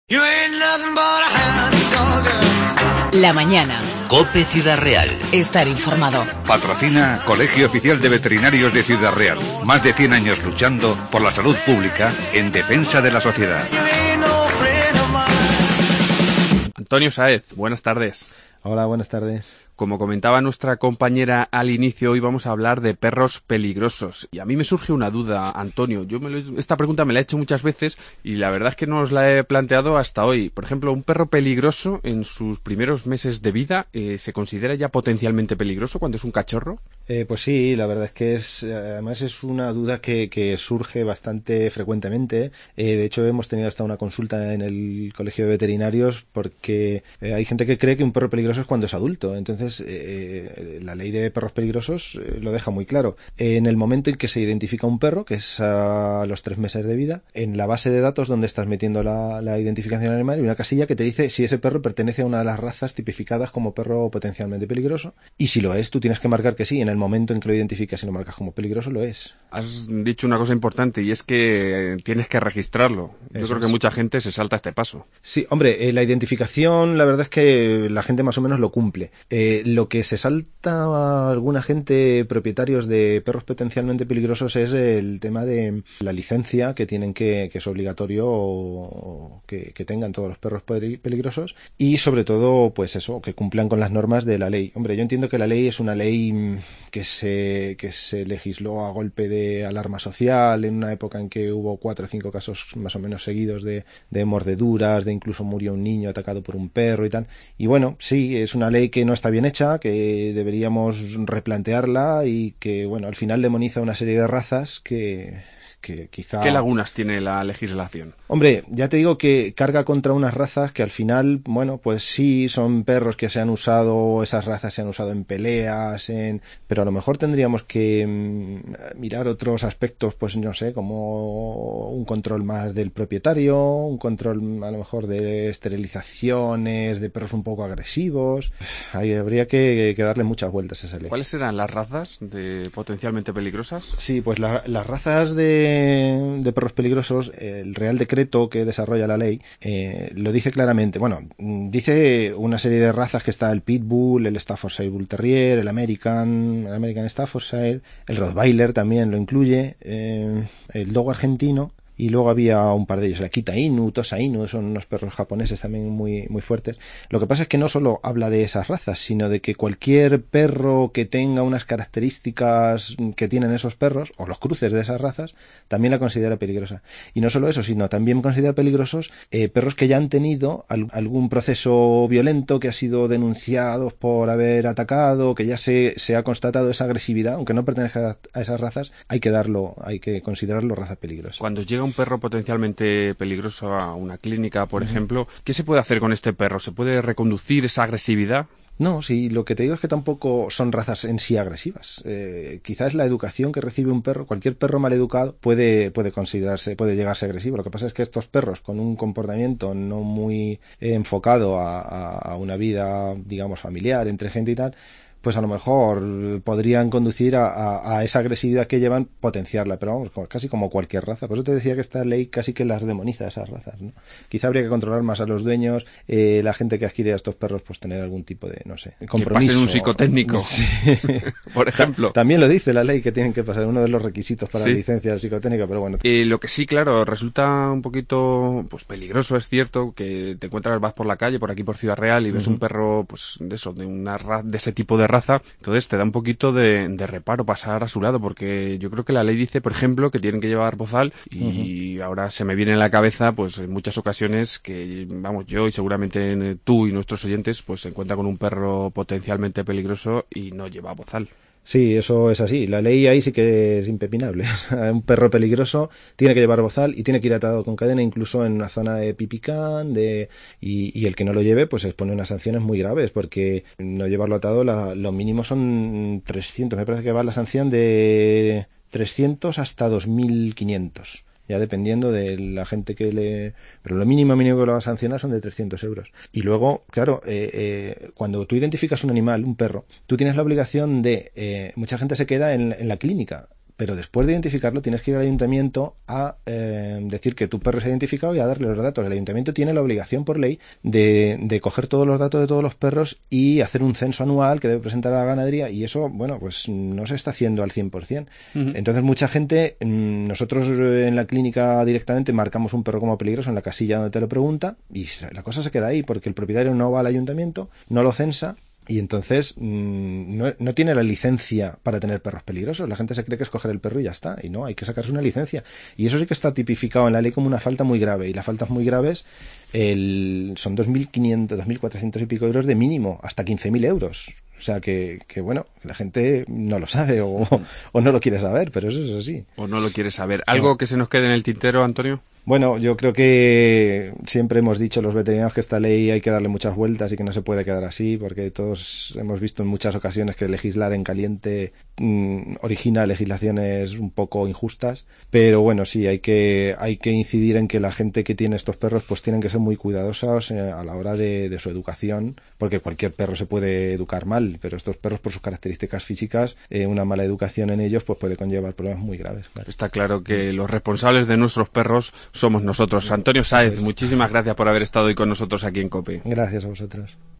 La mañana. COPE Ciudad Real. Estar informado. Patrocina Colegio Oficial de Veterinarios de Ciudad Real. Más de 100 años luchando por la salud pública en defensa de la sociedad. Antonio Sáez, buenas tardes. Hola, buenas tardes. Como comentaba nuestra compañera al inicio, hoy vamos a hablar de perros peligrosos. Y a mí me surge una duda, Antonio. Esta pregunta me la he hecho muchas veces y la verdad es que no os la he planteado hasta hoy. Por ejemplo, ¿un perro peligroso en sus primeros meses de vida se considera ya potencialmente peligroso cuando es un cachorro? Pues sí, la verdad es que además es una duda que surge bastante frecuentemente. De hecho, hemos tenido hasta una consulta en el Colegio de Veterinarios porque hay gente que cree que un perro peligroso es cuando es adulto. Entonces, la ley de perros peligrosos lo deja muy claro. En el momento en que se identifica un perro, que es a los 3 meses de vida, en la base de datos donde estás metiendo la identificación animal hay una casilla que te dice si ese perro pertenece a una de las razas tipificadas como perro potencialmente peligroso. Y si lo es, tú tienes que marcar que sí. En el momento en que lo identificas y lo marcas como peligroso, lo es. Has dicho una cosa importante y es que tienes que registrarlo. Yo creo que mucha gente se salta este paso. Sí, hombre, la identificación, la verdad es que la gente más o menos lo cumple. Lo que se salta a alguna gente, propietarios de perros potencialmente peligrosos, es el tema de la licencia que tienen que es obligatorio que tengan todos los perros peligrosos y sobre todo, pues eso, que cumplan con las normas de la ley. Hombre, yo entiendo que la ley es una ley que se legisló a golpe de alarma social en una época en que hubo 4 o 5 casos más o menos seguidos de mordeduras, de incluso murió un niño atacado por un perro y tal. Y bueno, sí, es una ley que no está bien hecha, que deberíamos replantearla y que, bueno, al final demoniza una serie de razas que quizá... ¿Qué lagunas tiene la legislación? Hombre, ya te digo que carga contra unas razas que al final, bueno, pues sí, son perros que se han usado, esas razas se han usado en peleas, pero a lo mejor tendríamos que mirar otros aspectos, pues no sé, como un control más del propietario, un control a lo mejor de esterilizaciones, de perros un poco agresivos. Ahí habría que darle muchas vueltas a esa ley. ¿Cuáles serán las razas de potencialmente peligrosas? Sí, pues las razas de perros peligrosos, el Real Decreto que desarrolla la ley lo dice claramente. Bueno, dice una serie de razas que está el Pitbull, el Staffordshire Bull Terrier, el American Staffordshire, el Rottweiler también lo incluye, el Dogo argentino. Y luego había un par de ellos, el Akita Inu, Tosa Inu, son unos perros japoneses también muy, muy fuertes. Lo que pasa es que no solo habla de esas razas, sino de que cualquier perro que tenga unas características que tienen esos perros, o los cruces de esas razas, también la considera peligrosa. Y no solo eso, sino también considera peligrosos perros que ya han tenido algún proceso violento, que ha sido denunciados por haber atacado, que ya se ha constatado esa agresividad, aunque no pertenezca a esas razas, hay que considerarlo raza peligrosa. Cuando llega un perro potencialmente peligroso a una clínica, por ejemplo, ¿qué se puede hacer con este perro? ¿Se puede reconducir esa agresividad? No, sí, lo que te digo es que tampoco son razas en sí agresivas. Quizás la educación que recibe un perro, cualquier perro mal educado puede llegarse agresivo. Lo que pasa es que estos perros con un comportamiento no muy enfocado a una vida, digamos, familiar, entre gente y tal, pues a lo mejor podrían conducir a esa agresividad que llevan, potenciarla, pero vamos, casi como cualquier raza. Por eso te decía que esta ley casi que las demoniza, esas razas, ¿no? Quizá habría que controlar más a los dueños, la gente que adquiere a estos perros, pues tener algún tipo de, no sé, compromiso. Que pasen un psicotécnico, sí. Por ejemplo. También lo dice la ley, que tienen que pasar uno de los requisitos para la licencia del psicotécnico, pero bueno. Lo que sí, claro, resulta un poquito pues peligroso, es cierto, que te encuentras, vas por la calle, por aquí por Ciudad Real, y ves un perro, pues de eso, de ese tipo de raza, entonces te da un poquito de reparo pasar a su lado, porque yo creo que la ley dice, por ejemplo, que tienen que llevar bozal y ahora se me viene en la cabeza, pues en muchas ocasiones que, vamos, yo y seguramente tú y nuestros oyentes, pues se encuentran con un perro potencialmente peligroso y no lleva bozal. Sí, eso es así. La ley ahí sí que es impepinable. Un perro peligroso tiene que llevar bozal y tiene que ir atado con cadena, incluso en una zona de pipicán, y el que no lo lleve, pues expone unas sanciones muy graves, porque no llevarlo atado, lo mínimo son 300. Me parece que va la sanción de 300 hasta 2.500. Ya dependiendo de la gente pero lo mínimo que lo va a sancionar son de 300 euros. Y luego, claro, cuando tú identificas un animal, un perro, tú tienes la obligación mucha gente se queda en la clínica, pero después de identificarlo tienes que ir al ayuntamiento a decir que tu perro se ha identificado y a darle los datos. El ayuntamiento tiene la obligación por ley de coger todos los datos de todos los perros y hacer un censo anual que debe presentar a la ganadería, y eso, bueno, pues no se está haciendo al 100%. Entonces mucha gente, nosotros en la clínica directamente marcamos un perro como peligroso en la casilla donde te lo pregunta y la cosa se queda ahí porque el propietario no va al ayuntamiento, no lo censa. Y entonces no tiene la licencia para tener perros peligrosos. La gente se cree que es coger el perro y ya está. Y no, hay que sacarse una licencia. Y eso sí que está tipificado en la ley como una falta muy grave. Y las faltas muy graves son 2.500, 2.400 y pico euros de mínimo, hasta 15.000 euros. O sea que bueno, la gente no lo sabe o no lo quiere saber, pero eso es así. O no lo quiere saber. ¿Algo que se nos quede en el tintero, Antonio? Bueno, yo creo que siempre hemos dicho los veterinarios que esta ley hay que darle muchas vueltas y que no se puede quedar así, porque todos hemos visto en muchas ocasiones que legislar en caliente origina legislaciones un poco injustas, pero bueno, sí, hay que incidir en que la gente que tiene estos perros pues tienen que ser muy cuidadosos a la hora de su educación, porque cualquier perro se puede educar mal, pero estos perros por sus características físicas, una mala educación en ellos pues puede conllevar problemas muy graves. Claro. Está claro que los responsables de nuestros perros somos nosotros. Antonio Sáez, muchísimas gracias por haber estado hoy con nosotros aquí en COPE. Gracias a vosotros.